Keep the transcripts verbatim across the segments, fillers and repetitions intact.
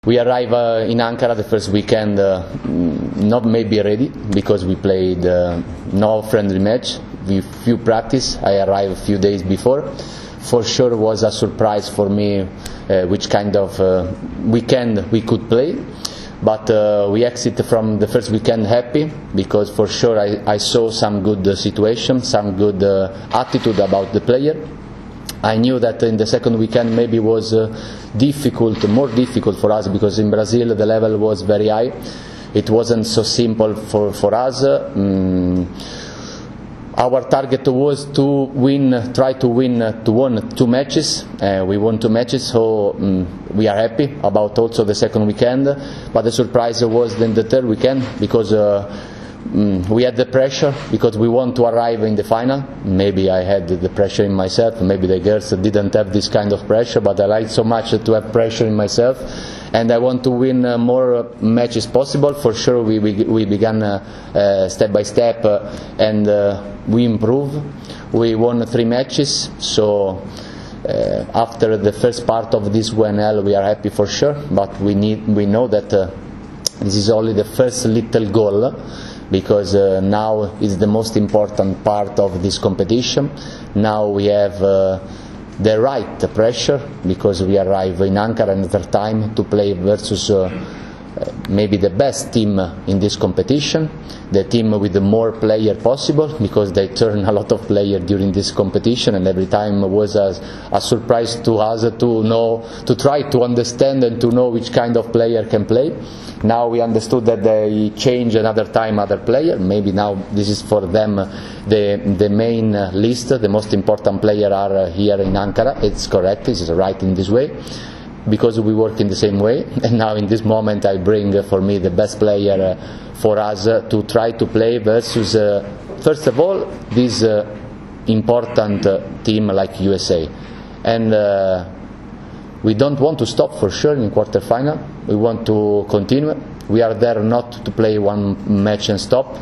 We arrived uh, in Ankara the first weekend, uh, not maybe ready, because we played uh, no friendly match, with few practice. I arrived a few days before. For sure it was a surprise for me uh, which kind of uh, weekend we could play. But uh, we exit from the first weekend happy, because for sure I, I saw some good uh, situation, some good uh, attitude about the player. I knew that in the second weekend maybe was uh, difficult, more difficult for us, because in Brazil the level was very high. It wasn't so simple for, for us. Um, our target was to win, try to win, uh, to win two matches. Uh, we won two matches, so um, we are happy about also the second weekend. But the surprise was then the third weekend, because uh, Mm, we had the pressure, because we want to arrive in the final. Maybe I had the pressure in myself, maybe the girls didn't have this kind of pressure, but I like so much to have pressure in myself, and I want to win uh, more matches possible. For sure we, we, we began uh, uh, step by step, uh, and uh, we improved. We won three matches, so uh, after the first part of this W N L we are happy for sure, but we, need, we know that uh, this is only the first little goal, because uh, now is the most important part of this competition. Now we have uh, the right pressure, because we arrive in Ankara another time to play versus uh, uh, maybe the best team in this competition, the team with the more player possible, because they turn a lot of players during this competition, and every time was a, a surprise to us to know, to try to understand and to know which kind of player can play. Now we understood that they change another time other player. Maybe now this is for them the the main list. The most important players are here in Ankara. It's correct. It's right in this way, because we work in the same way. And now in this moment I bring for me the best player for us to try to play versus uh, first of all this uh, important uh, team like U S A. And uh, we don't want to stop for sure in quarter-final. We want to continue. We are there not to play one match and stop.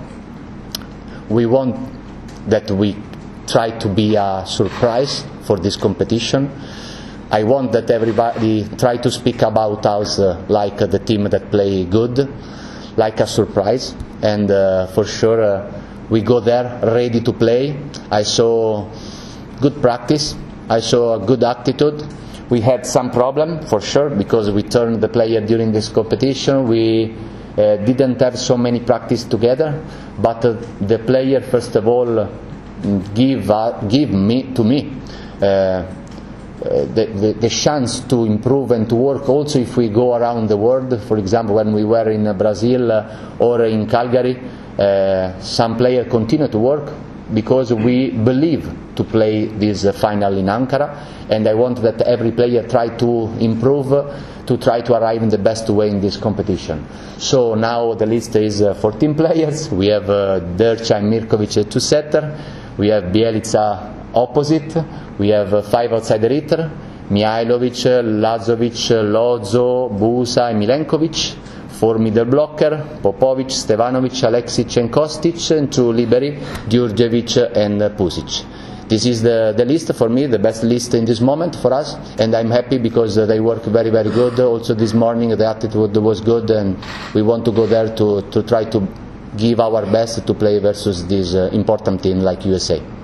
We want that we try to be a surprise for this competition. I want that everybody try to speak about us uh, like uh, the team that play good, like a surprise. And uh, for sure uh, we go there ready to play. I saw good practice. I saw a good attitude. We had some problem for sure, because we turned the player during this competition. We uh, didn't have so many practice together, but uh, the player first of all uh, give uh, give me to me uh, the, the, the chance to improve and to work. Also, if we go around the world, for example, when we were in Brazil uh, or in Calgary, uh, some players continue to work, because we believe to play this uh, final in Ankara, and I want that every player try to improve, uh, to try to arrive in the best way in this competition. So now the list is uh, fourteen players. We have uh, Dercha and Mirkovic two setter, we have Bielica opposite, we have uh, five outside hitter, Mihailovic, Lazovic, Lozo, Busa and Milenkovic. Four middle blocker, Popovic, Stevanovic, Aleksic and Kostic, and two liberi, Djurdjevic and Pusic. This is the, the list for me, the best list in this moment for us, and I'm happy because they work very very good. Also this morning the attitude was good, and we want to go there to, to try to give our best to play versus this uh, important team like U S A.